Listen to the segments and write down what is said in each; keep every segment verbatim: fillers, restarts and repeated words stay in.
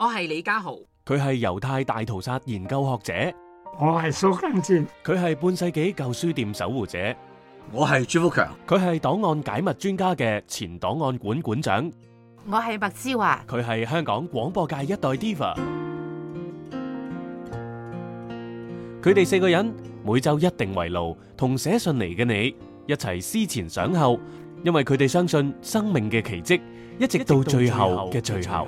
我係李家豪， 佢係猶太大屠殺研究學者， 我係蘇賡哲， 佢係半世紀舊書店守護者， 我係朱福強， 佢係檔案解密專家嘅前檔案館館長， 我係麥之華， 佢係香港廣播界一代 diva。佢哋四個人每周一定圍爐同寫信嚟嘅你一齊思前想後，因為佢哋相信生命嘅奇蹟一直到最後嘅最後。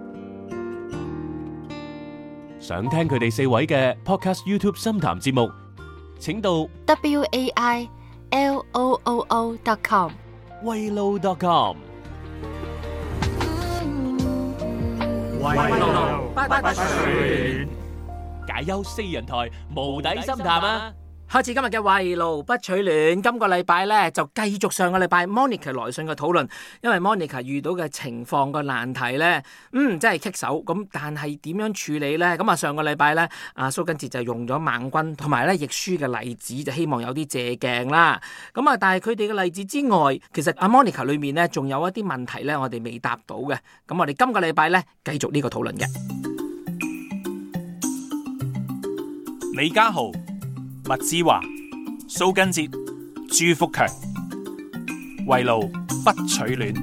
想聽佢哋四位嘅 podcast YouTube 深談節目，請到 w a i l o o o dot com 圍爐 dot com。 圍爐不不取暖， 解憂四人台無底深談啊！ 開始今日嘅圍爐不取暖。今個禮拜咧就繼續上個禮拜 Monica 來信嘅討論，因為 Monica 遇到嘅情況個難題咧，嗯，真係棘手。咁但係點樣處理咧？咁啊，上個禮拜咧，阿蘇賡哲就用咗孟君同埋咧亦舒嘅例子，就希望有啲借鏡啦。咁啊，但係佢哋嘅例子之外，其實阿 Monica 裏面咧仲有一啲問題咧，我哋未答到嘅。咁我哋今個禮拜咧繼續呢個討論嘅。 李家豪、麥之華、蘇賡哲、朱福強，圍爐不取暖。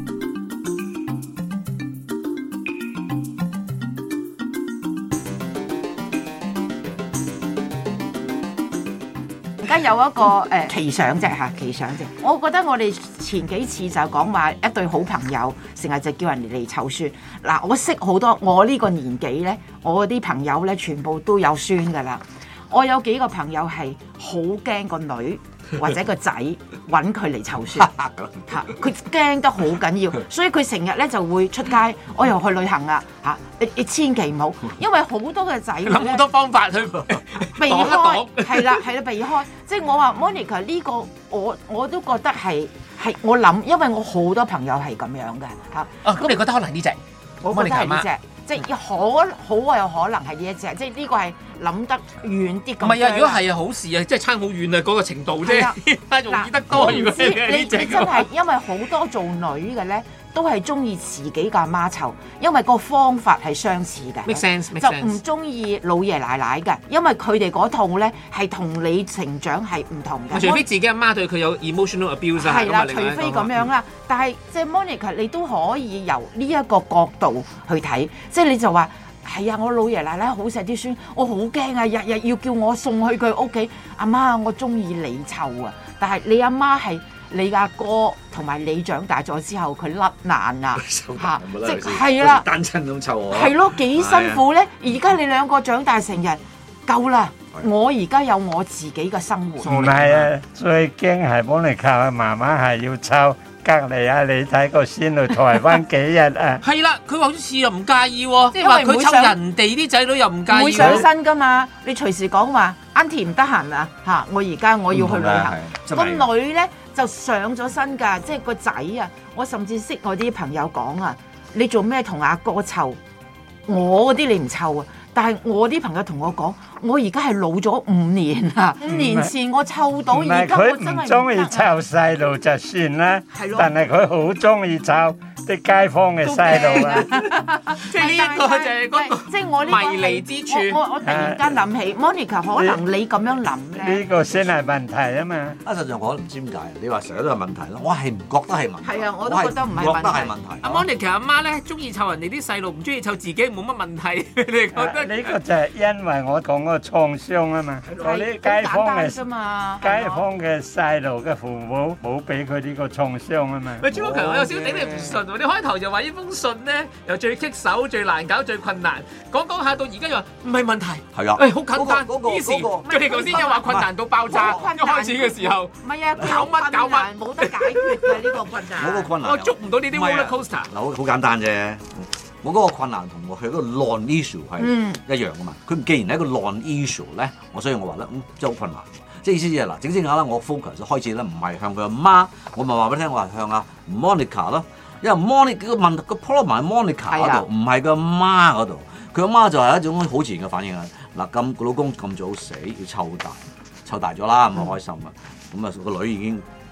而家有一個誒奇想啫嚇，奇想啫。我覺得我哋前幾次就講話一對好朋友，成日就叫人哋嚟湊孫。嗱，我識好多，我呢個年紀咧，我啲朋友咧全部都有孫㗎啦。我有幾個朋友係好驚個女或者個仔揾佢嚟湊孫，嚇佢驚得好緊要，所以佢成日咧就會出街，我又去旅行啊嚇！你你千祈唔好，因為好多嘅仔諗好多方法去避開，係啦係啦避開。即係我話 Monica 呢個，我我都覺得係係我諗，因為我好多朋友係咁樣嘅嚇。 哦，咁你覺得可能呢隻？ 我覺得係呢隻。即係可好有可能係呢一隻，即係呢個係諗得遠啲咁。 唔係啊，如果係啊，好事啊，即係差好遠啊，嗰個程度啫，容易得多。如果你你真係因為好多做女嘅咧，都係中意自己嘅阿媽湊，因為個方法係相似嘅。 make sense，make sense。 就唔中意老爺奶奶嘅，因為佢哋嗰套咧係同你成長係唔同嘅。 除非自己阿媽對佢有 emotional abuse 啊， 係啦，除非咁樣啦。但係即係 Monica，你都可以由呢一個角度去睇，即係你就話係啊，我老爺奶奶好錫啲孫，我好驚啊，日日要叫我送去佢屋企。阿媽，我中意你湊啊，但係你阿媽係。你阿哥同埋你長大咗之後，佢甩難啊嚇，即係啦， 單親咁湊我， 係咯，幾辛苦咧！而家你兩個長大成人，夠啦！我而家有我自己嘅生活。 唔係啊，最驚係Monica嘅媽媽係要湊隔離啊！你睇個孫去台灣幾日啊？ 係啦，佢話好似又唔介意喎，即係話佢湊人哋啲仔女又唔介意。 唔會上身㗎嘛？你隨時講話 Auntie 唔得閒啊嚇！我而家我要去旅行。個女咧就上咗身㗎，即係個仔啊！我甚至識我啲朋友講啊，你做咩同阿哥湊？我嗰啲你唔湊啊！但係我啲朋友同我講，我而家係老咗五年啦。五年前我湊到，而家我真係唔中意湊細路就算啦，但係佢好中意湊啲街坊嘅細路啊！ 即係呢一個就係嗰個即係我呢個迷離之處。 我我突然間諗起 Monica，可能你咁樣諗咧， 呢個先係問題啊嘛！ 啊，實際上我唔知點解，你話成日都有問題咯，我係唔覺得係問題。 係啊，我都覺得唔係覺得係問題。 阿 Monica 阿媽咧中意湊人哋啲細路，唔中意湊自己，冇乜問題。你哋覺得？ 呢個就係因為我講嗰個創傷啊嘛，嗰啲街坊嘅街坊嘅細路嘅父母冇俾佢呢個創傷啊嘛。 喂，朱福強，我有少少頂你唔順喎。你開頭就話呢封信咧，由最棘手、最難搞、最困難，講講下到而家又話唔係問題。 係啊， 誒好簡單。 嗰個於是佢哋頭先又話困難到爆炸，一開始嘅時候， 唔係啊， 搞乜搞乜， 冇得解決嘅呢個困難。 嗰個困難， 我捉唔到呢啲 roller coaster。 嗱，好好簡單啫。我嗰個困難同佢嗰個 non-issue 係一樣噶嘛。佢既然係一個 non-issue 咧，我所以我話咧，嗯，真係好困難。即係意思就係嗱，整整下啦，我 focus 開始咧唔係向佢阿媽，我咪話俾你聽，我係向阿 Monica 咯。因為 Monica 個問題個 problem 喺 Monica 嗰度，唔係佢阿媽嗰度。佢阿媽就係一種好自然嘅反應啊！嗱，咁個老公咁早死，要湊大，湊大咗啦，咁啊開心啊！咁啊個女已經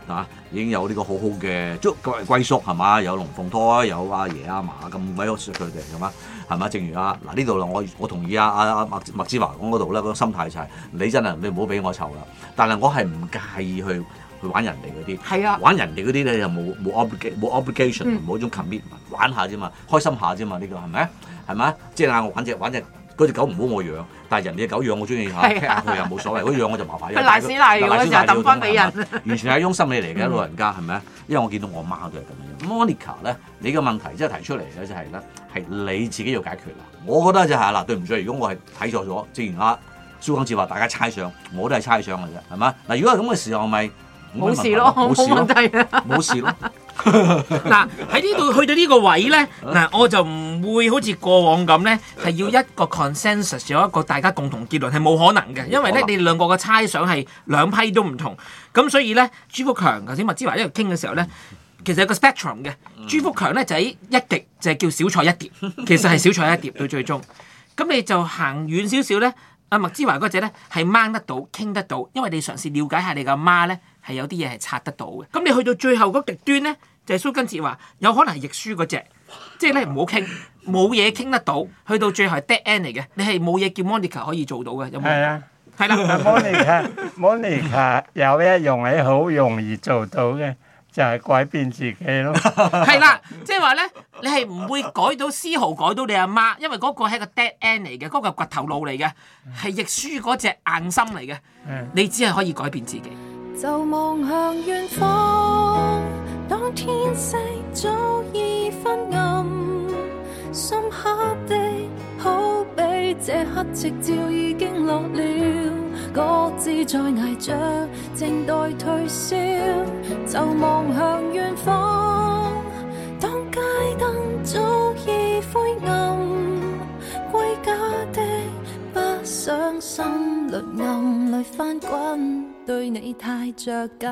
啊，已經有呢個好好嘅即係歸宿係嘛，有龍鳳胎，有阿爺阿嫲咁鬼好錫佢哋係嘛，係嘛？正如啊嗱呢度啦，我我同意啊啊啊麥麥之華講嗰度咧，嗰個心態就係、是、你真係你唔好俾我湊啦，但係我係唔介意去去玩人哋嗰啲， 係啊， 玩人哋嗰啲咧又冇冇 obligation 冇 obligation 冇一種 commitment，玩下啫嘛，開心下啫嘛，呢、這個係咪？係咪？即係嗌我玩隻玩隻。嗰隻狗唔好我養，但係人哋嘅狗養我中意嚇，踢下佢又冇所謂。嗰養我就麻煩。 佢賴屎賴尿嗰時候抌翻俾人， 完全係一種心理嚟嘅，老人家係咪啊？因為我見到我媽都係咁樣。Monica 咧，你嘅問題即係提出嚟咧，就係咧係你自己要解決啦。我覺得就係、是、啦，對唔住，如果我係睇錯咗，正如阿蘇更哲話，大家猜想，我都係猜想嘅啫，係嘛？嗱，如果係咁嘅時候，咪冇事咯，冇問題啊， 冇事咯。 嗱喺呢度去到呢個位咧，嗱我就唔會好似過往咁咧，係要一個 consensus 有一個大家共同結論係冇可能嘅，因為咧你哋兩個嘅猜想係兩批都唔同，咁所以咧朱福強頭先麥之華一路傾嘅時候咧，其實有個 spectrum 嘅，朱福強咧就喺一極就係叫小菜一碟，其實係小菜一碟到最終，咁你就行遠少少咧，阿麥之華嗰隻咧係掹得到傾得到，因為你嘗試了解下你嘅媽咧係有啲嘢係拆得到嘅，咁你去到最後嗰極端咧。就係蘇根哲話，有可能係亦舒嗰隻，即係咧唔好傾，冇嘢傾得到，去到最後係 dead end 嚟嘅，你係冇嘢叫 Monica 可以做到嘅，有冇？ 係啊， 係啦。 Monica Monica 有一樣嘢好容易做到嘅，就係、是、改變自己咯。 係啦，即係話咧，你係唔會改到絲毫改到你阿媽，因為嗰個係個 dead end 嚟嘅，嗰、那個掘頭路嚟嘅，係亦舒嗰隻硬心嚟嘅，你只係可以改變自己。 就望向遠方，當天色早已昏暗，深刻的好比這刻夕照已經落了，各自在捱着，靜待退燒。就望向遠方，當街燈早已灰暗，歸家的不想心裏暗裏翻滾，對你太着緊。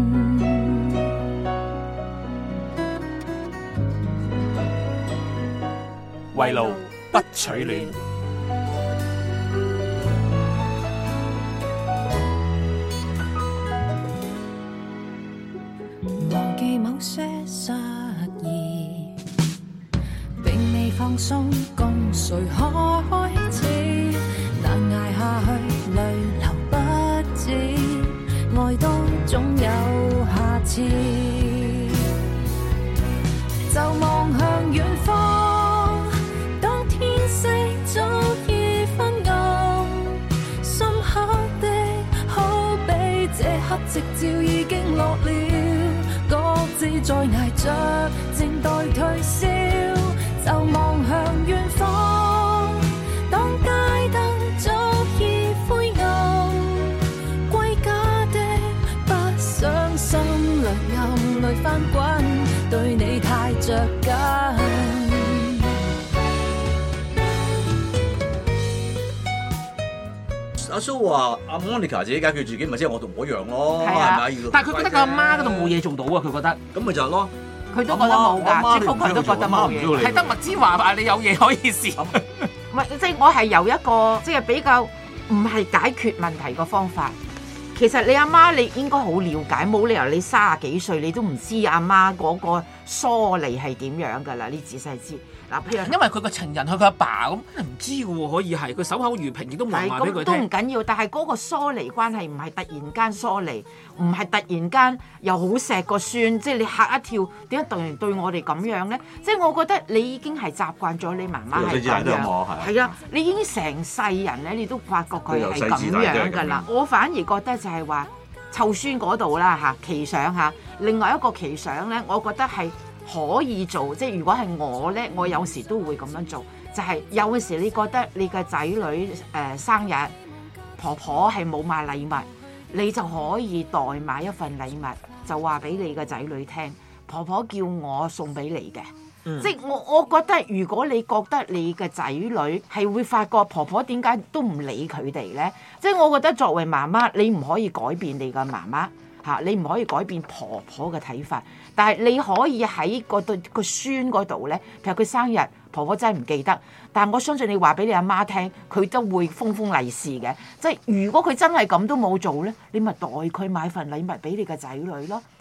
圍爐不取暖， 忘記某些失意，並未放鬆，共誰開始？難捱下去，淚流不止，愛都總有下次。就望向遠方，當天色早已昏暗，深刻的好比這刻夕照已經落了，各自在捱着，靜待退燒。就望向遠方，當街燈早已灰暗，歸家的不想心裏暗裏翻滾，對你太着緊。 阿蘇話：阿 Monica 自己解決自己，咪即係我同我一樣咯，係咪、啊？ 但係佢覺得個阿媽嗰度冇嘢做到啊，佢覺得。 咁咪就係咯。 佢都覺得冇㗎，朱福強都覺得冇嘢。 係得麥之華話你有嘢可以試。 唔係，即係我係由一個即係比較唔係解決問題個方法。其實你阿媽你應該好了解，冇理由你三十幾歲你都唔知阿媽嗰個疏離係點樣㗎啦，你仔細知。嗱，譬如因為佢個情人係佢阿爸咁，唔知嘅喎，可以係佢守口如瓶，亦都冇話俾佢聽。 都唔緊要，但係嗰個疏離關係唔係突然間疏離，唔係突然間又好錫個孫，即係你嚇一跳，點解突然對我哋咁樣咧？即係我覺得你已經係習慣咗你媽媽係咁樣，係啊，你已經成世人咧，你都發覺佢係咁樣㗎啦。我反而覺得就係話湊孫嗰度啦嚇，奇想嚇，另外一個奇想咧，我覺得係。可以做，即係如果係我咧，我有時都會咁樣做，就係、是、有陣時你覺得你嘅仔女誒、呃、生日，婆婆係冇買禮物，你就可以代買一份禮物，就話俾你嘅仔女聽，婆婆叫我送俾你嘅。嗯、即係我我覺得，如果你覺得你嘅仔女係會發覺婆婆點解都唔理佢哋咧，即係我覺得作為媽媽，你唔可以改變你嘅媽媽。嚇！你唔可以改變婆婆嘅睇法，但係你可以喺個對個孫嗰度咧，譬如佢生日，婆婆真係唔記得，但係我相信你話俾你阿媽聽，佢都會封封利是嘅。即係如果佢真係咁都冇做咧，你咪代佢買份禮物俾你嘅仔女咯。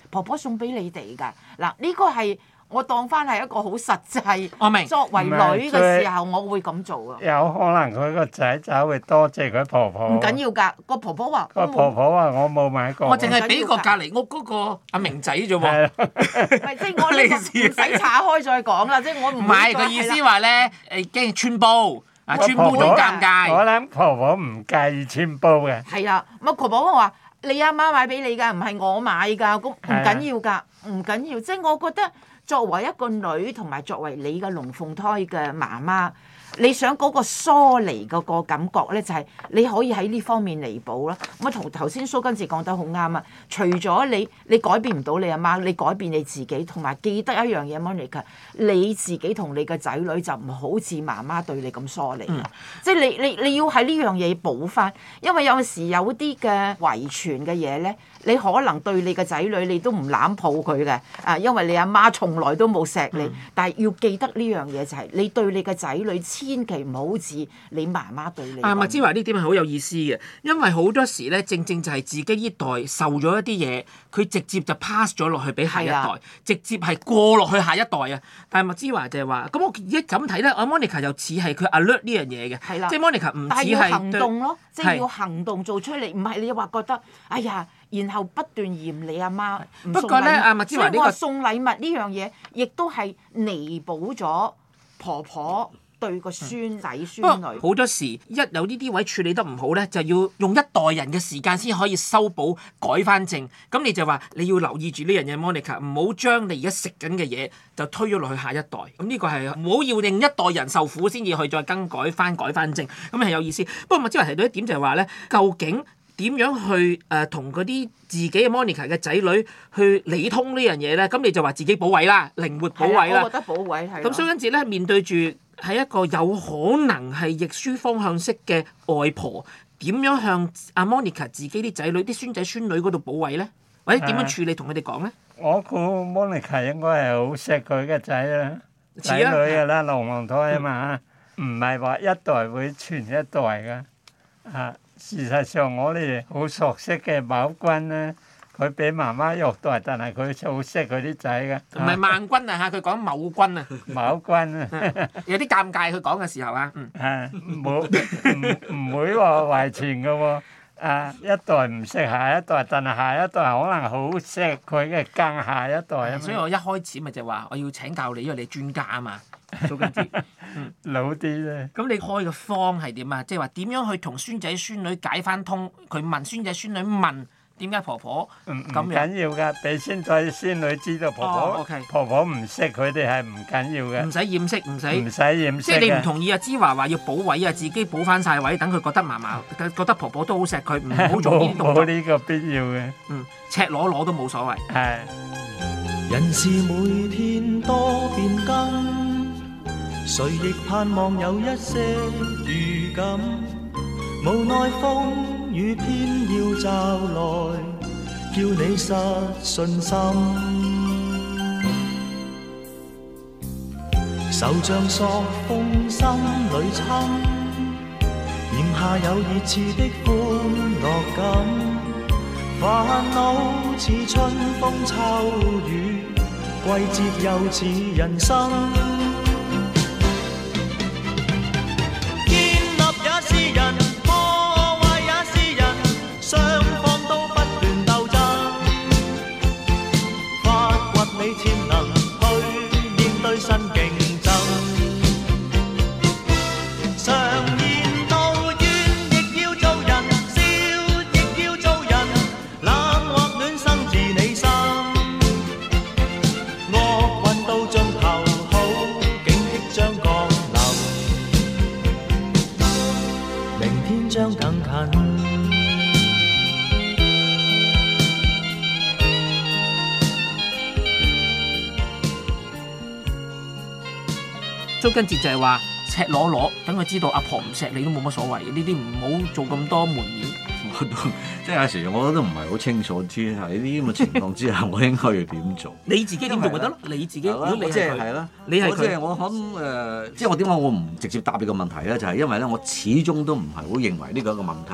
婆婆送俾你哋㗎。嗱，呢個係我當翻係一個好實際。 我明。 作為女嘅時候，我會咁做啊。 有可能佢個仔就會多謝佢婆婆。 唔緊要㗎，個婆婆話。 個婆婆話：我冇買過。 我淨係俾個隔離屋嗰個阿明仔啫喎。 唔係，即係我呢個唔使岔開再講啦，即係我唔。 唔係，佢意思話咧，誒驚穿煲。啊！穿煲仲尷尬， 我諗婆婆唔介意穿煲嘅。 係啊，咁婆婆話：你阿媽買俾你㗎，唔係我買㗎，咁唔緊要㗎，唔緊要。即係我覺得作為一個女同埋作為你嘅龍鳳胎嘅媽媽，你想嗰個疏離嗰個感覺咧，就係你可以喺呢方面彌補啦。咁同頭先蘇根治講得好啱啊！除咗你，你改變唔到你阿媽，你改變你自己，同埋記得一樣嘢 Monica， 你自己同你嘅仔女就唔好似媽媽對你咁疏離。嗯、即係你你你要喺呢樣嘢補翻，因為有時有啲嘅遺傳嘅嘢咧，你可能對你嘅仔女你都唔攬抱佢嘅啊，因為你阿媽從來都冇錫你。嗯、但係要記得呢樣嘢就係、是、你對你嘅仔女千祈唔好似你媽媽對你。啊， 麥之華呢點係好有意思嘅，因為好多時咧，正正就係自己呢代受咗一啲嘢，佢直接就 pass 咗落去俾下一代，啊、直接係過落去下一代啊。但係麥之華就係話，咁我而家咁睇咧，阿 Monica 又似係佢 alert 呢樣嘢嘅， 係啦、啊， 即係 Monica 唔似係。 但係要行動咯，即係要行動做出嚟，唔係你話覺得，哎呀，然後不斷嫌你阿媽唔送禮物。不過咧，阿麥之華呢個送禮物呢樣嘢，亦都係彌補咗婆婆對個孫仔孫女。 好多時一有呢啲位處理得唔好咧，就要用一代人嘅時間先可以修補改翻正。咁你就話你要留意住呢樣嘢 ，Monica， 唔好將你而家食緊嘅嘢就推咗落去下一代。咁呢個係唔好要另一代人受苦先至去再更改翻改翻正。咁係有意思。不過麥之華提到一點就係話咧，究竟點樣去誒同嗰啲自己嘅 Monica 嘅仔女去理通呢樣嘢咧？咁你就話自己補位啦，靈活補位啦。 我覺得補位係。咁蘇根治咧面對住係一個有可能係逆輸方向式嘅外婆，點樣向阿 Monica 自己啲仔女、啲孫仔孫女嗰度補位咧？或者點樣處理同佢哋講咧？ 我估 Monica 應該係好錫佢嘅仔啦，仔女㗎啦，龍鳳胎啊嘛，唔係話一代會傳一代㗎。啊，事實上我哋好熟悉嘅某君咧。佢俾媽媽虐待，但係佢好識佢啲仔嘅。 唔係萬君啊嚇，佢講某君啊。 某君啊， 有啲尷尬，佢講嘅時候啊。嗯。 係冇唔唔會話遺傳嘅喎。啊，一代唔識下一代，但係下一代可能好識佢嘅更下一代啊。 所以我一開始咪就話我要請教你，因為你專家啊嘛。蘇根治。嗯。 老啲咧。 咁你開個方係點啊？即係話點樣去同孫仔孫女解翻通？佢問孫仔孫女問。點解婆婆唔唔緊要㗎？俾孫仔孫女知道婆婆、 哦 okay、 婆婆唔識佢哋係唔緊要嘅。 唔使掩飾，唔使唔使掩飾。 即係你唔同意啊？之華話要補位啊，自己補翻晒位，等佢覺得嫲嫲覺得婆婆都好錫佢，唔好做呢啲動作。 冇呢個必要嘅。 嗯，赤裸裸都冇所謂。 係。 人是每天多變更，誰亦盼望有一些預感，無奈風雨偏要驟來，叫你失信心。手像朔風心裏侵，炎下有熱熾的歡樂感，煩惱似春風秋雨，季節又似人生。 蘇根治就係話赤裸裸，等佢知道阿婆唔錫你都冇乜所謂，呢啲唔好做咁多門面。 即係有時我都唔係好清楚知喺呢啲咁嘅情況之下，我應該要點做？ 你自己點做咪得咯？你自己，如果你即係係啦， 你係佢， 即係我諗誒，即係我點解我唔直接答你個問題咧？就係因為咧，我始終都唔係好認為呢個一個問題。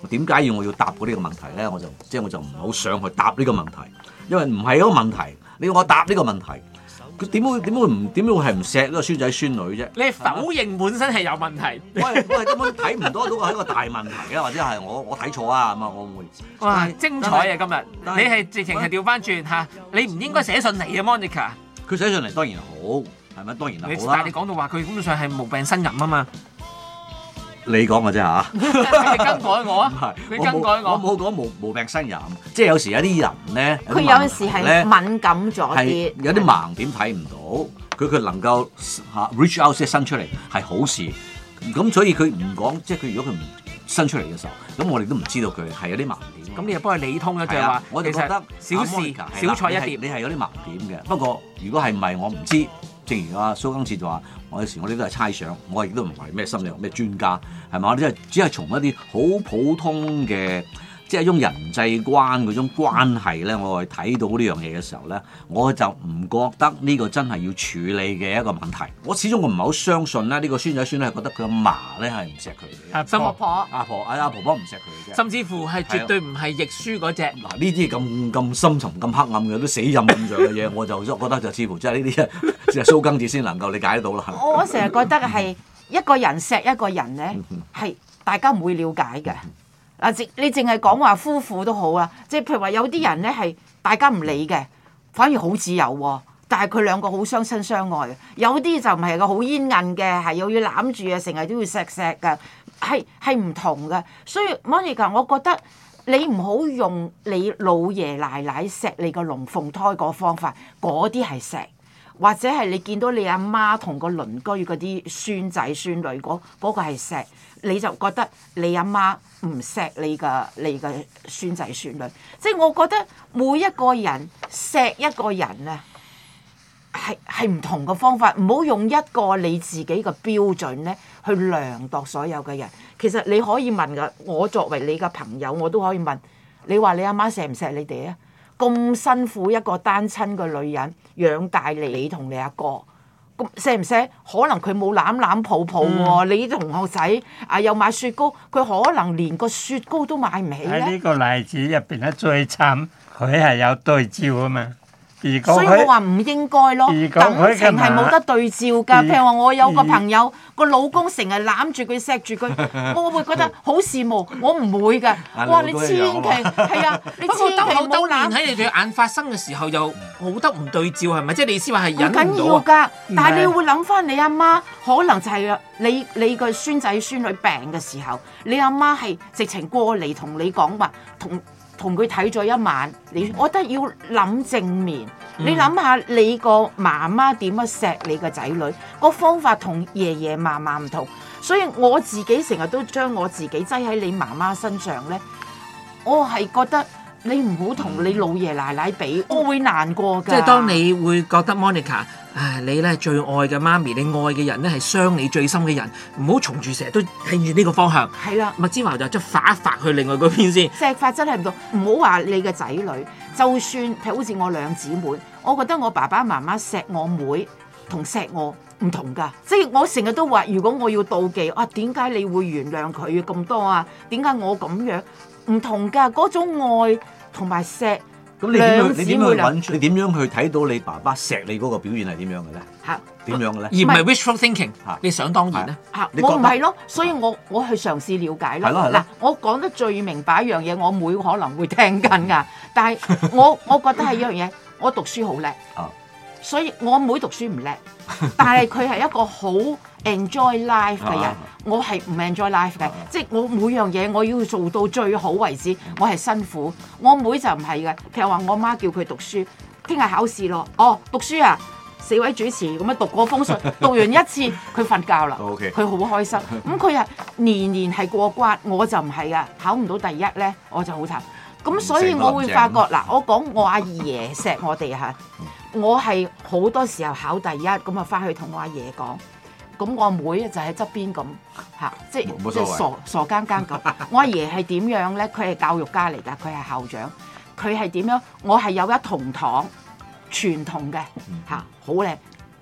點解要我要答嗰呢個問題咧？我就即係我就唔係好想去答呢個問題，因為唔係嗰個問題。你要我答呢個問題，佢點會點會唔點會係唔錫呢個孫仔孫女啫？ 你否認本身係有問題， 我係我係根本睇唔到到係一個大問題嘅，或者係我我睇錯啊咁啊，我會哇精彩啊！今日你係直情係調翻轉嚇，你唔應該寫信嚟嘅 Monica。 佢寫信嚟當然好，係咪？當然係好啦。 但係你講到話佢根本上係無病呻吟啊嘛。 你講嘅啫嚇， 你更改我啊！你更改我， 我冇講無無病呻吟，即係有時有啲人咧， 佢有陣時係敏感咗啲， 有啲盲點睇唔到，佢佢能夠嚇 reach out 即係伸出嚟係好事，咁所以佢唔講，即係佢如果佢唔伸出嚟嘅時候，咁我哋都唔知道佢係有啲盲點。 咁你又幫佢理通咗，就係話我哋覺得小事小菜一碟， 你係有啲盲點嘅。不過如果係唔係我唔知。正如阿蘇更哲就話，我有時我哋都係猜想，我亦都唔係咩心理學咩專家，係嘛？我哋即係只係從一啲好普通嘅，即係一種人際關嗰種關係咧，我係睇到呢樣嘢嘅時候咧，我就唔覺得呢個真係要處理嘅一個問題。我始終我唔係好相信咧，呢個孫仔孫女係覺得佢阿嫲咧係唔錫佢嘅， 阿婆婆阿婆阿阿婆婆唔錫佢嘅啫， 甚至乎係絕對唔係亦舒嗰隻。 嗱呢啲咁咁深沉、咁黑暗嘅都死陰咁樣嘅嘢，我就覺得就似乎即係呢啲即係蘇更哲先能夠理解得到啦。 我成日覺得係一個人錫一個人咧，係大家唔會了解嘅。嗱，你淨係講話夫婦都好啦，即係譬如話有啲人咧係大家唔理嘅，反而好自由喎。但係佢兩個好相親相愛嘅。有啲就唔係個好煙韌嘅，係又要攬住啊，成日都要錫錫嘅，係係唔同嘅。所以 Monica，我覺得你唔好用你老爺奶奶錫你個龍鳳胎個方法，嗰啲係錫。或者係你見到你阿媽同個鄰居嗰啲孫仔孫女嗰嗰個係錫，你就覺得你阿媽唔錫你嘅你嘅孫仔孫女。即係我覺得每一個人錫一個人咧，係係唔同嘅方法，唔好用一個你自己嘅標準咧去量度所有嘅人。其實你可以問㗎，我作為你嘅朋友，我都可以問你話你阿媽錫唔錫你哋啊？咁辛苦一個單親嘅女人養大你同你阿哥，咁錫唔錫？可能佢冇攬攬抱抱喎。嗯、你啲同學仔啊，又買雪糕，佢可能連個雪糕都買唔起咧。 喺呢個例子入邊咧，最慘佢係有對照啊嘛。如果所以我話唔應該咯，感情係冇得對照㗎。譬如話我有個朋友個老公成日攬住佢錫住佢，我會覺得好羨慕。我唔會㗎。哇！你千祈係啊，你千祈唔好攬喺你對眼發生嘅時候又好得唔對照係咪？即係你意思話係忍唔到啊？ 唔緊要㗎，但係你會諗翻你阿媽，可能就係你你個孫仔孫女病嘅時候，你阿媽係直情過嚟同你講話同。同佢睇咗一晚，你我覺得要諗正面。嗯、你諗下你個媽媽點樣錫你個仔女，個方法同爺爺嫲嫲唔同，所以我自己成日都將我自己擠喺你媽媽身上咧，我係覺得你唔好同你老爺奶奶比，我會難過㗎。 即係當你會覺得 Monica，唉，你咧最愛嘅媽咪，你愛嘅人咧係傷你最深嘅人，唔好從住成日都聽住呢個方向。 係啦， 麥之華就即係發一發去另外嗰邊先。 錫法真係唔同，唔好話你嘅仔女，就算譬如好似我兩姊妹，我覺得我爸爸媽媽錫我妹同錫我唔同㗎。即係我成日都話，如果我要妒忌啊，點解你會原諒佢咁多啊？點解我咁樣？唔同㗎，嗰種愛同埋錫。 咁你點樣？你點樣去揾？你點樣去睇到你爸爸錫你嗰個表現係點樣嘅咧？ 嚇點樣嘅咧？ 而唔係 wishful thinking 嚇，你想當然咧嚇，我唔係咯，所以我我去嘗試了解咯。嗱，我講得最明白一樣嘢，我妹可能會聽緊㗎，但係我我覺得係一樣嘢，我讀書好叻，所以我妹讀書唔叻，但係佢係一個好 enjoy life 嘅人，我係唔 enjoy life 嘅，即係我每樣嘢我要做到最好為止，我係辛苦。我妹就唔係嘅，譬如話我媽叫佢讀書，聽日考試咯，哦讀書啊，四位主持咁樣讀嗰封信，讀完一次佢瞓覺啦，佢好開心。咁佢啊年年係過關，我就唔係噶，考唔到第一咧我就好慘。咁所以我會發覺嗱，我講我阿爺錫我哋嚇。我係好多時候考第一，咁啊翻去同我阿爺講，咁我阿妹就喺側邊咁嚇，即係即係傻傻更更咁。我阿爺係點樣咧？佢係教育家嚟㗎，佢係校長，佢係點樣？我係有一同堂傳統嘅嚇，好靚。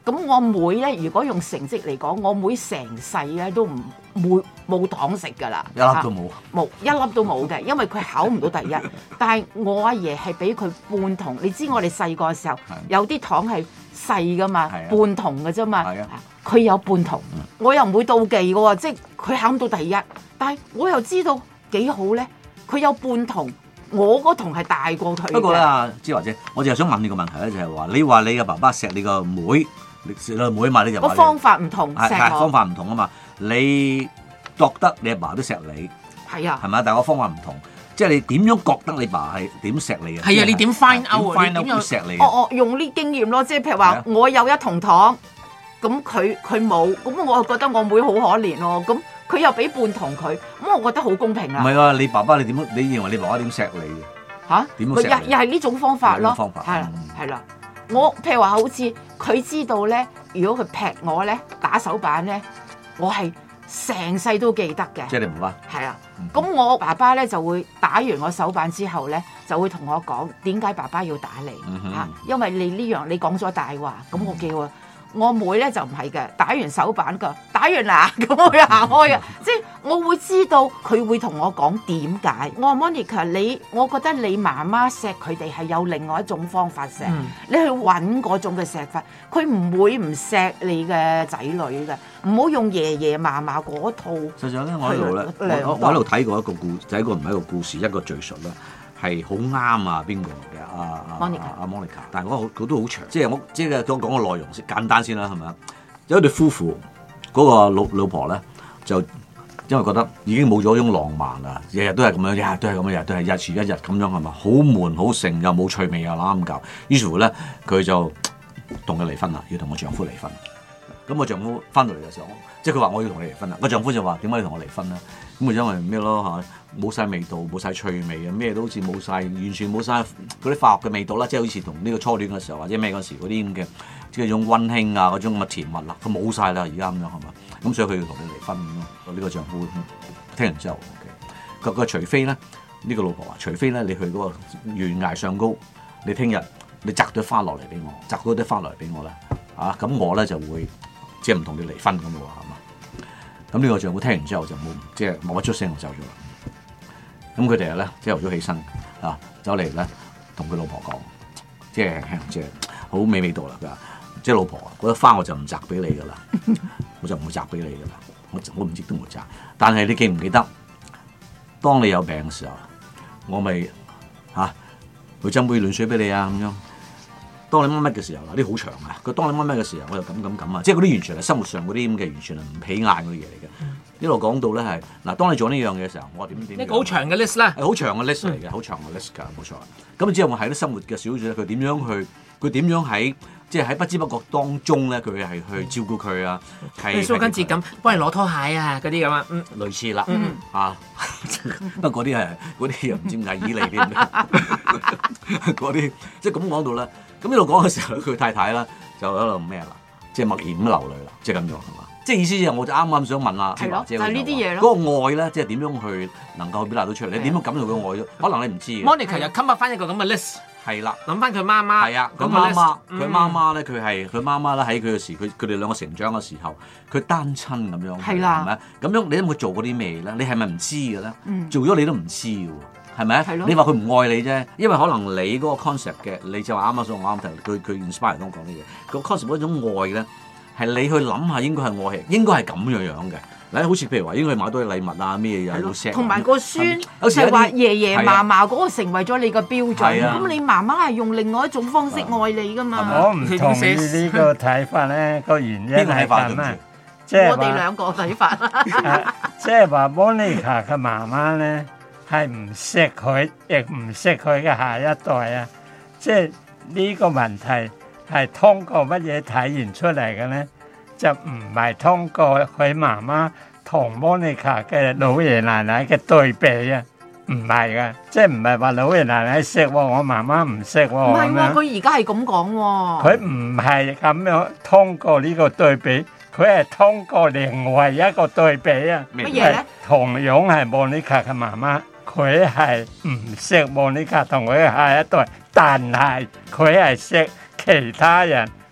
咁我妹咧，如果用成績嚟講，我妹成世咧都唔冇冇糖食㗎啦， 一粒都冇， 冇一粒都冇嘅，因為佢考唔到第一。但係我阿爺係俾佢半糖，你知我哋細個嘅時候有啲糖係細㗎嘛，半糖嘅啫嘛，佢有半糖，我又唔會妒忌嘅喎，即係佢考唔到第一，但係我又知道幾好咧，佢有半糖。我嗰桶係大過佢嘅。 不過咧，阿芝華姐，我就係想問你個問題咧，就係話你話你嘅爸爸錫你個妹，你錫你個妹嘛？你就話個方法唔同， 係係方法唔同啊嘛。你覺得你阿爸都錫你， 係啊， 係咪？但係個方法唔同，即係你點樣覺得你爸係點錫你嘅？ 係啊，你點 find out 啊？ 點 find out 點錫你？ 我我用呢經驗咯，即係譬如話，我有一桶糖，咁佢佢冇，咁我覺得我妹好可憐咯，咁。佢又俾半糖佢，咁我覺得好公平啊！ 唔係啊，你爸爸你點？你認為你爸爸點錫你嘅？ 嚇？ 點樣錫你？ 又又係呢種方法咯， 方法係啦，係啦。我譬如話，好似佢知道咧，如果佢劈我咧，打手板咧，我係成世都記得嘅。 即係你爸爸？ 係啊。咁我爸爸咧就會打完我手板之後咧，就會同我講點解爸爸要打你嚇？因為你呢樣你講咗大話，咁我叫啊。我妹咧就唔係嘅，打完手板㗎，打完啦，咁我就行開啊！即係我會知道佢會同我講點解。我話 Monica，你我覺得你媽媽錫佢哋係有另外一種方法錫，嗯、你去揾嗰種嘅錫法，佢唔會唔錫你嘅仔女嘅，唔好用爺爺嫲嫲嗰套。 實際上咧，我喺度咧，我我喺度睇過一個故，就一個唔係一個故事，一個敘述啦。係好啱啊！邊個嘅？阿阿阿 Monica，但係嗰個佢都好長，即係我即係講講個內容先簡單先啦，係咪啊？有一對夫婦，嗰、那個老老婆咧就因為覺得已經冇咗嗰種浪漫啦，日日都係咁樣，日日都係咁樣，日日都係日處一日咁樣，係咪？好悶好盛，又冇趣味又攬咁教，於是乎咧佢就同佢離婚啦，要同我丈夫離婚。咁我丈夫翻到嚟嘅時候，即係佢話我要同你離婚啦。我丈夫就話點解你同我離婚咧？咁咪因為咩咯嚇？冇晒味道，冇晒趣味啊！咩都好似冇晒，完全冇晒嗰啲化學嘅味道啦。即係好似同呢個初戀嘅時候或者咩嗰時嗰啲咁嘅，即係種溫馨啊嗰種咁嘅甜蜜啦，佢冇晒啦，而家咁樣係嘛？咁所以佢要同你離婚咁咯。我、這、呢個丈夫聽完之後，佢、okay、佢除非咧呢、呢個老婆話，除非咧你去嗰個懸崖上高，你聽日你摘咗花落嚟俾我，摘咗啲花落嚟俾我啦，啊咁我咧就會即係唔同你離婚咁喎，係嘛？咁呢個丈夫聽完之後就冇即係冇一出聲就走咗啦。咁佢哋咧朝頭早起身啊，走嚟咧同佢老婆講，即係即係好美味道啦。佢話：即係老婆啊，嗰啲花我就唔摘俾你噶啦，我就唔會摘俾你噶啦，我我唔知都唔會摘。但係你記唔記得，當你有病嘅時候，我咪嚇去斟杯暖水俾你啊咁樣。當你乜乜嘅時候，嗱啲好長啊！佢當你乜乜嘅時候，我就咁咁咁啊！即係嗰啲完全係生活上嗰啲咁嘅，完全係唔起眼嗰啲嘢嚟嘅。一路講到咧係嗱，當你做呢樣嘢嘅時候，我點點點。 一個好長嘅 list 啦， 係好長嘅 list 嚟嘅，好、嗯、長嘅 list 㗎，冇錯。咁之後我喺啲生活嘅小事咧，佢點樣去？佢點樣喺即係喺不知不覺當中咧，佢係去照顧佢啊？係蘇根節咁幫你攞拖鞋啊，嗰啲咁啊，嗯， 類似啦， 嗯啊，不過嗰啲係嗰啲又唔知點解以嚟添，嗰啲即係咁講到咧。咁呢度講嘅時候，佢太太啦就喺度咩啦，即係默然咁流淚啦，即係咁樣係嘛？即係意思就我就啱啱想問啊， 係咯，就係呢啲嘢咯。 嗰個愛咧，即係點樣去能夠表達到出嚟？你點樣感受到愛咯？可能你唔知嘅。 Monica 又 come up 翻一個咁嘅 list， 係啦， 諗翻佢媽媽， 係啊，佢媽媽，佢媽媽咧，佢係佢媽媽咧喺佢嘅時，佢佢哋兩個成長嘅時候，佢單親咁樣， 係啦， 係咪？咁樣你有冇做過啲咩咧？你係咪唔知嘅咧？做咗你都唔知嘅喎。係咪？你話佢唔愛你啫，因為可能你嗰個 concept 嘅，你就話啱啱所講啱頭，佢佢 inspire 當講啲嘢，個 concept 嗰種愛咧，係你去諗下應該係愛，應該係咁樣樣嘅。嗱，好似譬如話應該買多啲禮物啊，咩嘢又要錫， 同埋個孫係話爺爺嫲嫲嗰個成為咗你嘅標準，咁你媽媽係用另外一種方式愛你噶嘛？ 我唔同意呢個睇法咧，個原因係咁啊，即係我哋兩個睇法啦， 即係話 Monica 嘅媽媽咧。係唔識佢，亦唔識佢嘅下一代啊！即係呢個問題係通過乜嘢體現出嚟嘅咧？就唔係通過佢媽媽同 Monica 嘅老爺奶奶嘅對比啊！唔係噶，即係唔係話老爺奶奶識喎，我媽媽唔識喎。 唔係喎，佢而家係咁講喎。 佢唔係咁樣通過呢個對比，佢係通過另外一個對比啊！ 乜嘢咧？ 同樣係 Monica 嘅媽媽。佢係唔識 Monica 同佢嘅下一代，但係佢係識其他人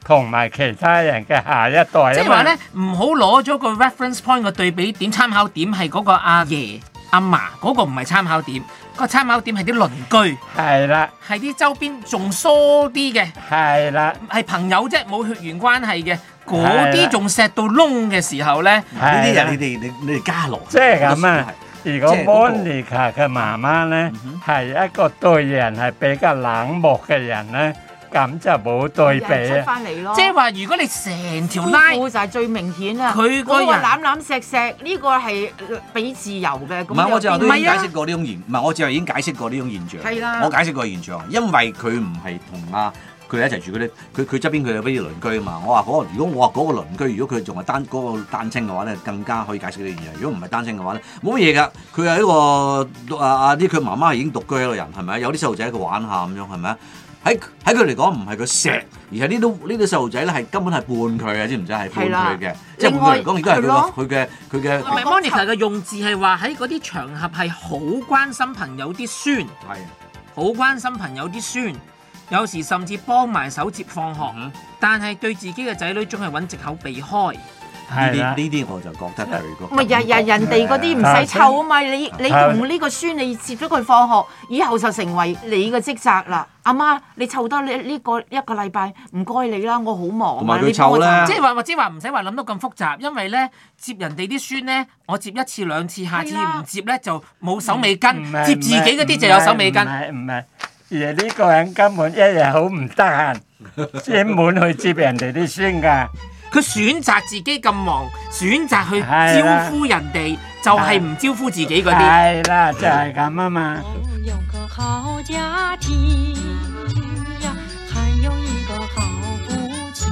同埋其他人嘅下一代啊嘛。 即係話咧，唔好攞咗個 reference point 個對比點參考點係嗰個阿爺阿嫲嗰個唔係參考點，個參考點係啲鄰居， 係啦， 係啲周邊仲疏啲嘅， 係啦， 係朋友啫，冇血緣關係嘅，嗰啲仲錫到窿嘅時候咧， 呢啲人你哋你你哋家樂， 即係咁啊！如果即係嗰個 Monica 嘅媽媽咧係一個對人係比較冷漠嘅人咧，咁就冇對比出啊！ 翻嚟咯。 即係話如果你成條夫拉， 婦就係最明顯啦。 佢個人嗰個攬攬錫錫，呢個係俾自由嘅。 唔係我最後都已經解唔係啊釋過呢種現，唔係我最後已經解釋過呢種現象。 係啦我解釋過現象，因為佢唔係同啊佢哋一齊住嗰啲，佢佢側邊佢有啲鄰居啊嘛。我話嗰個，如果我話嗰個鄰居，如果佢仲係單嗰個單親嘅話咧，更加可以解釋呢樣嘢。如果唔係單親嘅話咧，冇乜嘢㗎。佢係一個啊啊啲佢媽媽已經獨居一個人係咪？有啲細路仔喺度玩下咁樣係咪啊？喺喺佢嚟講唔係佢錫，而係呢啲呢啲細路仔咧係根本係伴佢嘅，知唔知係伴佢嘅？即係伴佢嚟講，亦都係佢個佢嘅佢嘅。 唔係 Monica 嘅用字係話喺嗰啲場合係好關心朋友啲孫， 係好關心朋友啲孫，有時甚至幫埋手接放學， 嗯但係對自己嘅仔女總係揾藉口避開。 呢啲呢啲我就覺得佢個。 唔係人人人哋嗰啲唔使湊啊嘛，你你同呢個孫你接咗佢放學，以後就成為你嘅職責啦。阿媽，你湊得呢呢個一個禮拜，唔該你啦，我好忙同埋啊， 佢你幫我湊呢即係話或者話唔使話諗到咁複雜，因為咧接人哋啲孫咧，我接一次兩次，下次唔接咧就冇手尾跟， 唔係接自己嗰啲就有手尾跟。 唔係唔係，而呢個人根本一日好唔得閒，專門去接人哋啲孫㗎。 佢選擇自己咁忙，選擇去招呼人哋，就係唔招呼自己嗰啲。 係啦，就係咁啊嘛。 有個好家庭呀，還有一個好夫妻，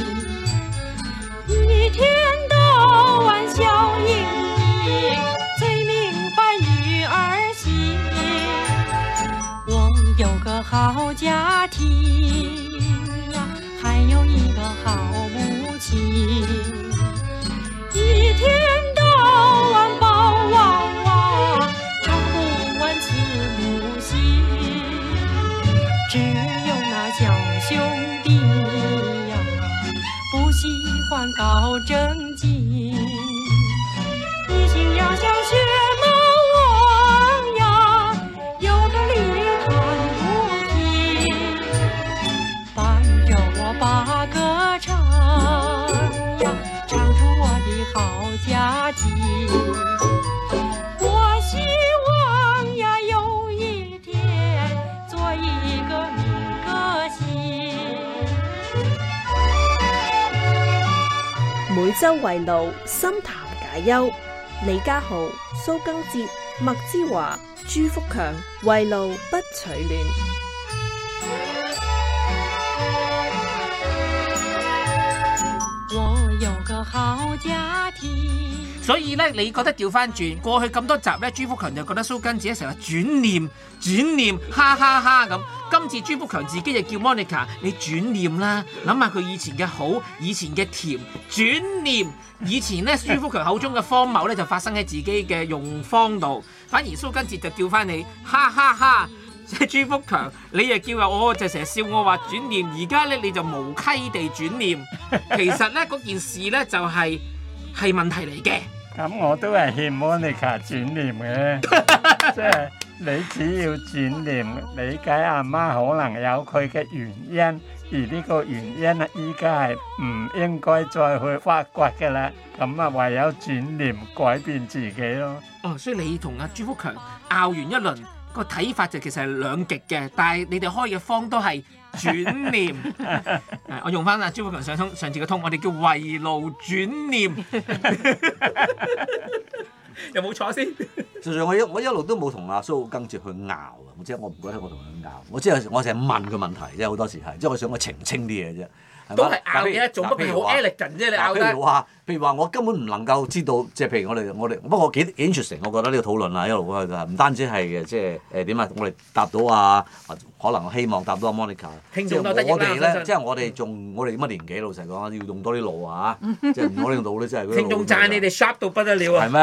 一天到晚笑盈盈，最明白女兒心。我有個好家庭呀，還有一個好母親，一天到晚抱娃娃，唱不完慈母心。只有那小兄弟呀，不喜歡搞正經，一心要像學魔王呀，有個理看不平，伴着我把歌唱呀，唱出我的好家庭。我希望呀，有一天做一個民歌星。 每周圍爐心談解憂，李家豪、蘇賡哲、麥之華、朱福強，圍爐不取暖。 我有個好家庭。 所以咧，你覺得調翻轉過去咁多集咧，朱福強就覺得蘇賡哲成日轉念轉念，哈哈哈咁。今次朱福強自己就叫 Monica， 你轉念啦，諗下佢以前嘅好，以前嘅甜，轉念。以前咧，朱福強口中嘅荒謬咧，就發生喺自己嘅用方度，反而蘇賡哲就叫翻你，哈哈哈。即係朱福強，你又叫我，我就成日笑我話轉念，而家咧你就無稽地轉念。其實咧嗰件事咧就係、係、係問題嚟嘅。 咁我都係欠 Monica 轉念嘅，即係你只要轉念，理解阿媽可能有佢嘅原因，而呢個原因啊，依家係唔應該再去發掘嘅啦。咁啊，唯有轉念改變自己咯。 哦，所以你同阿朱福強拗完一輪，個睇法就其實係兩極嘅，但係你哋開嘅方都係轉念。我用翻阿朱福強上通上次嘅通，我哋叫圍爐轉念。有冇錯先？ 實際上我一我一路都冇同阿蘇賡哲去拗啊！我即係我唔覺得我同佢拗，我即係我成日問佢問題啫，好多時係即係我想佢澄清啲嘢啫。 都係拗嘅一種，不過好 elegant 啫，你拗得。 譬如話，譬如話，我根本唔能夠知道，即係譬如我哋我哋，不過幾 interesting，我覺得呢個討論啊一路去㗎，唔單止係嘅，即係誒點啊，我哋答到啊，可能希望答到阿 Monica。 聽眾都得益啦。 我哋咧，即係我哋仲我哋乜年紀？老實講，要用多啲腦啊！即係唔攞呢個腦咧，真係。 聽眾讚你哋 sharp 到不得了啊！ 係咩？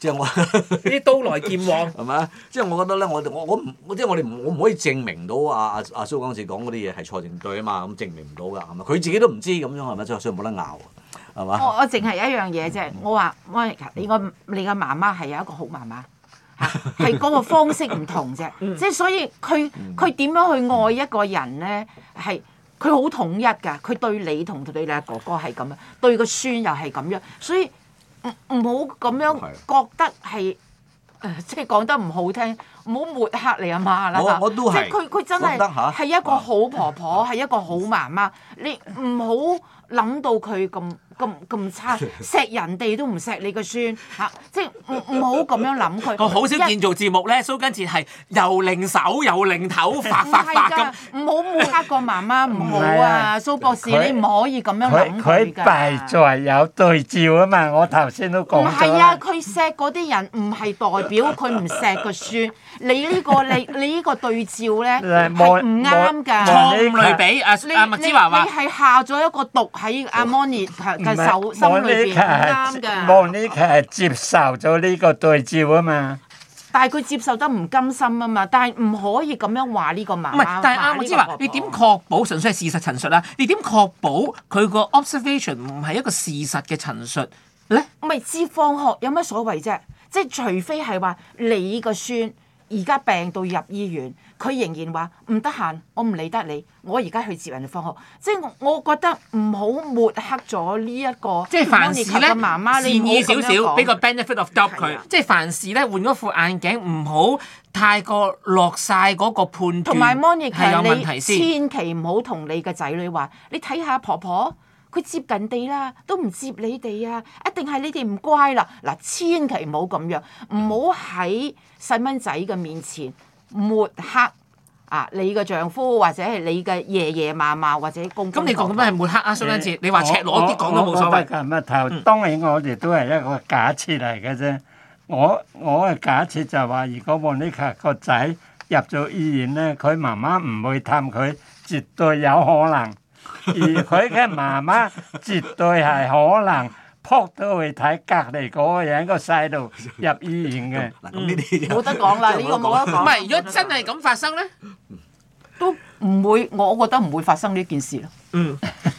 即係我啲刀來劍往係咪？即係我覺得咧，我我我唔我即係我哋唔我唔可以證明到阿阿阿蘇剛志講嗰啲嘢係錯定對啊嘛，咁證明唔到㗎，係咪？佢自己都唔知咁樣係咪？所以所以冇得拗，係嘛？ 我我淨係一樣嘢啫，我話 Monica，你個你個媽媽係有一個好媽媽。係嗰個方式唔同啫，即係所以佢佢點樣去愛一個人咧？係佢好統一㗎，佢對你同對你阿哥哥係咁樣，對個孫又係咁樣，所以唔唔好咁樣覺得係誒，即係講得唔好聽，唔好抹黑你阿媽啦嚇。 我我都係， 即係佢佢真係係一個好婆婆，係一個好媽媽，你唔好諗到佢咁。咁咁差，錫人哋都唔錫你個孫嚇，即係唔唔好咁樣諗佢。 我好少見做節目咧，蘇根哲係又擰手又擰頭，發發發咁。 唔好抹黑個媽媽唔好啊，蘇博士你唔可以咁樣諗佢㗎。 佢敗在有對照啊嘛，我頭先都講咗。 唔係啊，佢錫嗰啲人唔係代表佢唔錫個孫，你呢個你你呢個對照咧係唔啱㗎。 錯誤類比，阿阿麥之華話。 你係下咗一個毒喺阿 Moni 嘅手心裏邊，唔啱㗎。 Monica係接受咗呢個對照啊嘛。 但係佢接受得唔甘心啊嘛，但係唔可以咁樣話呢個媽媽。 唔係，但係阿麥之華，你點確保純粹係事實陳述啊？你點確保佢個 observation 唔係一個事實嘅陳述咧？ 咪知放學有乜所謂啫？即係除非係話你個孫而家病到入醫院，佢仍然話唔得閒，我唔理得你，我而家去接人哋放學。即係我覺得唔好抹黑咗呢一個。 即係凡事咧， 媽媽善意少少，俾個 benefit of doubt 佢。即係凡事咧，換嗰副眼鏡，唔好太過落晒嗰個判斷。 同埋 Monica 係有問題先。 你千祈唔好同你嘅仔女話，你睇下婆婆。佢接近地啦，都唔接你哋啊！一定係你哋唔乖啦。嗱，千祈唔好咁樣，唔好喺細蚊仔嘅面前抹黑啊！你嘅丈夫或者係你嘅爺爺嫲嫲或者公公。 咁你講咁樣係抹黑啊？蘇根哲，你話赤裸啲講都冇所謂。 咁啊頭，當然我哋都係一個假設嚟嘅啫。我我嘅假設就係話，如果Monica個仔入咗醫院咧，佢媽媽唔會探佢，絕對有可能。而佢嘅媽媽絕對係可能撲到去睇隔離嗰個人個細路入醫院嘅。 嗱，咁呢啲冇得講啦，呢個冇得講。 唔係，如果真係咁發生咧， 都唔會，我覺得唔會發生呢件事咯。 嗯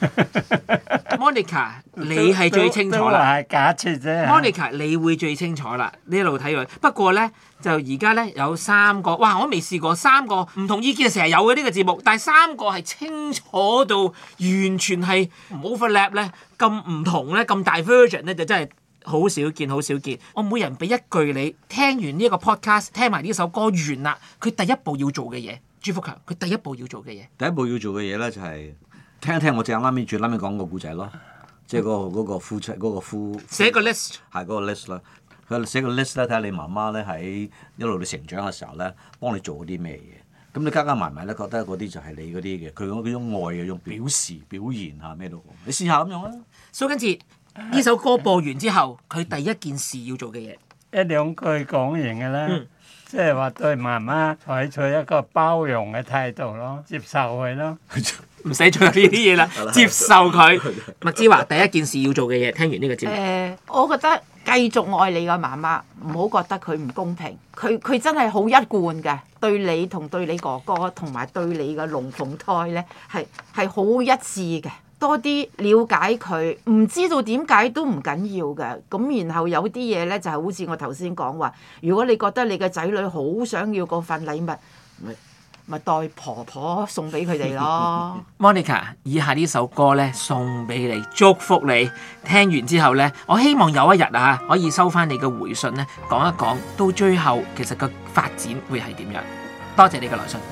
，Monica，你係最清楚啦。 都話係假設啫。 Monica，你會最清楚啦。呢一路睇佢，不過咧就而家咧有三個，哇！我未試過三個唔同意見，成日有嘅呢個節目，但係三個係清楚到完全係唔 overlap 咧，咁唔同咧，咁 divergent 咧，就真係好少見，好少見。我每人俾一句你，聽完呢一個 podcast，聽埋呢首歌完啦，佢第一步要做嘅嘢，朱福強，佢第一步要做嘅嘢， 第一步要做嘅嘢咧就係、是。聽一聽我正啱啱最啱啱講個故仔咯，即係嗰個嗰個夫妻嗰個夫寫個 list 係嗰個 list 啦。佢寫個 list 咧，睇下你媽媽咧喺一路你成長嘅時候咧，幫你做嗰啲咩嘢。咁你加加埋埋咧，覺得嗰啲就係你嗰啲嘅，佢嗰嗰種愛嘅種表示表現嚇咩都好。你試下咁樣啦。 蘇根哲呢首歌播完之後，佢第一件事要做嘅嘢一兩句講完嘅啦。 嗯即係話對媽媽採取一個包容嘅態度咯，接受佢咯， 唔使做呢啲嘢啦，接受佢。麥之華第一件事要做嘅嘢，聽完呢個節目。 誒、呃，我覺得繼續愛你嘅媽媽，唔好覺得佢唔公平。佢佢真係好一貫嘅，對你同對你哥哥同埋對你嘅龍鳳胎咧，係係好一致嘅。多啲了解佢，唔知道點解都唔緊要嘅。咁然後有啲嘢咧就係好似我頭先講話，如果你覺得你嘅仔女好想要嗰份禮物，咪咪代婆婆送俾佢哋咯。 Monica，以下呢首歌咧送俾你，祝福你。聽完之後咧，我希望有一日啊，可以收翻你嘅回信咧，講一講到最後其實個發展會係點樣。多謝你嘅來信。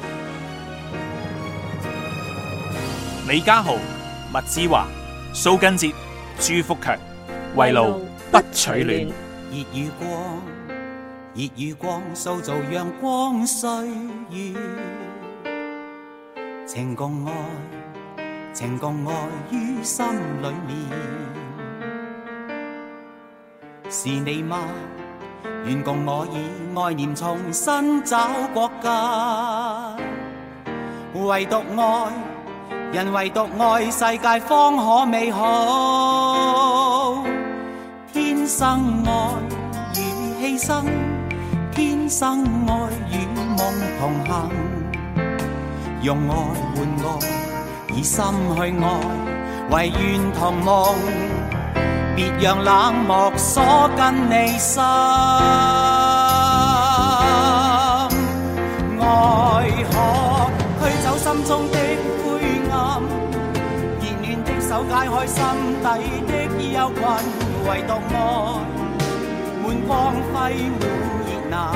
李家豪、麥之華、蘇根哲、朱福強，圍爐不取暖。 熱與光，熱與光，塑造陽光歲月。情共愛，情共愛於心裏面。是你嗎？願共我以愛念重新找國家。唯獨愛。人唯獨愛，世界方可美好。天生愛， 犧牲，天生愛與夢同行，用愛換愛，以心去愛，唯願同夢，別讓冷漠鎖緊你心。愛可驅走心中的灰暗，熱暖的手解開心底的憂困，唯獨愛滿光輝滿熱鬧。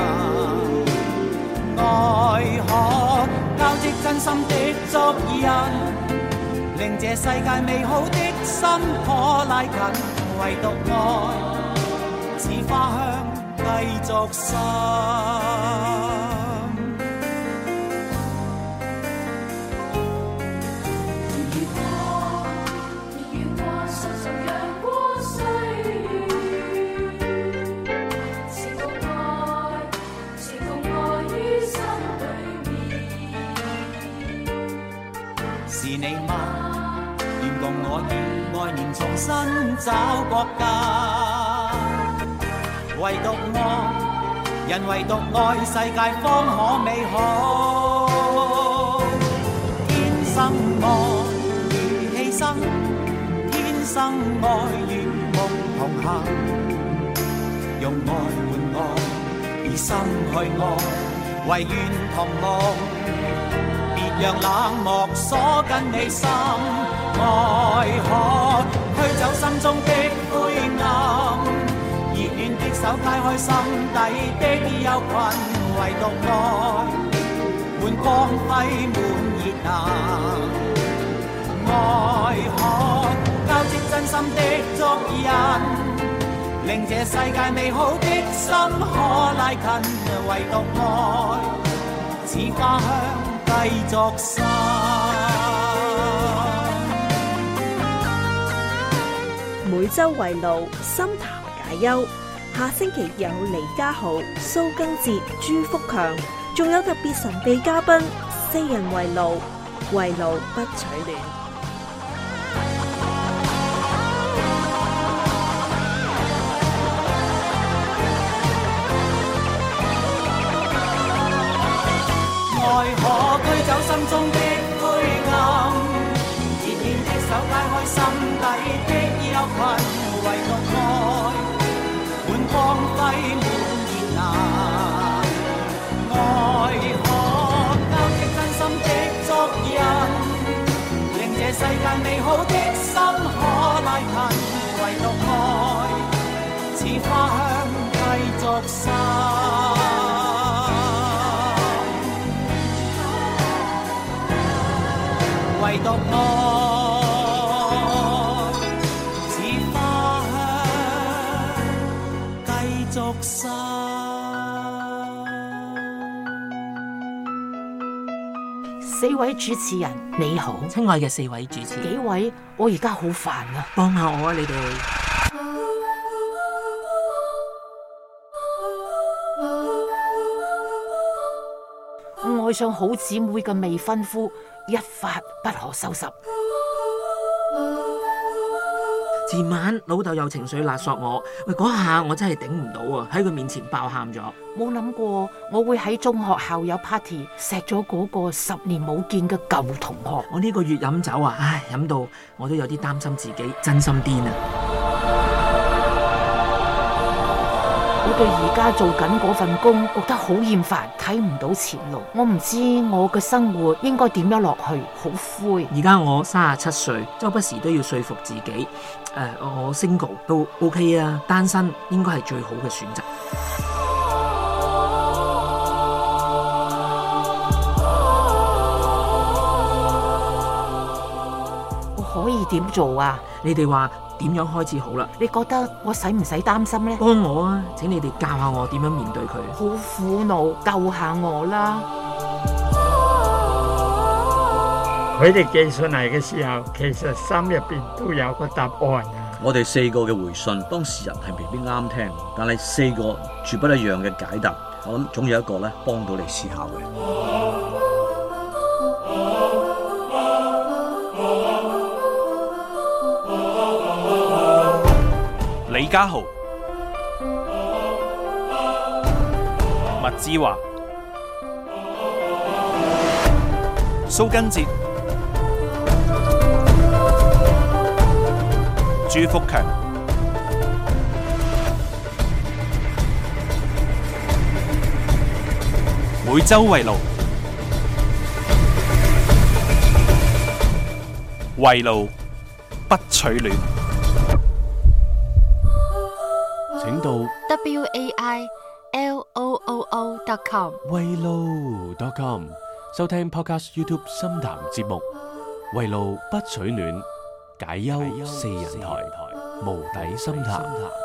愛可交織真心的足印，令這世界美好的心可拉近，唯獨愛似花香繼續生。是你嗎？願共我以愛念重新找國家，唯獨愛，人唯獨愛，世界方可美好。天生愛與犧牲，天生愛與夢同行，用愛換愛，以心去愛，唯願同夢。讓冷漠鎖緊你心，愛可驅走心中的灰暗，熱暖的手解開心底的憂困，唯獨愛滿光輝滿熱鬧。愛可交織真心的足印，令這世界美好的心可拉近，唯獨愛似花香繼續生。 每周圍爐心談解憂，下星期有李家豪、蘇根哲、朱福強，仲有特別神秘嘉賓，四人圍爐，圍爐不取暖。 愛可驅走心中的灰暗，熱暖的手解開心底的憂困，唯獨愛滿光輝滿熱鬧。愛可交織真心的足印，令這世界美好的心可拉近，唯獨愛似花香繼續生。唯獨愛似花香繼續生。 四位主持人你好， 親愛嘅四位主持， 幾位我而家好煩啊， 幫下我啊你哋。 愛上好姊妹嘅未婚夫，一發不可收拾。 前晚老豆有情緒勒索我，喂嗰下我真係頂唔到啊！喺佢面前爆喊咗。 冇諗過我會喺中學校友 party 錫咗嗰個十年冇見嘅舊同學。 我呢個月飲酒啊，唉，飲到我都有啲擔心自己，真心癲啊！ 我對而家做緊嗰份工覺得好厭煩，睇唔到前路。我唔知我嘅生活應該點樣落去，好灰。 而家我三十七歲，周不時都要說服自己，誒、呃，我 single 都 OK 啊，單身應該係最好嘅選擇。 我可以點做啊？ 你哋話點樣開始好啦？ 你覺得我使唔使擔心呢？ 幫我啊！請你哋教下我點樣面對佢。 好苦惱，救下我啦！ 佢哋寄信嚟嘅時候，其實心入邊都有個答案啊！ 我哋四個嘅回信，當事人係未必啱聽，但係四個絕不一樣嘅解答，我諗總有一個咧幫到你思考嘅。 李家豪、 麥之華、蘇根哲、朱福強，每周圍爐，圍爐不取暖。 請到 w a i l o o o dot com 圍爐 dot com 收聽 Podcast YouTube 深談節目，圍爐不取暖，解憂四人台，無底深談。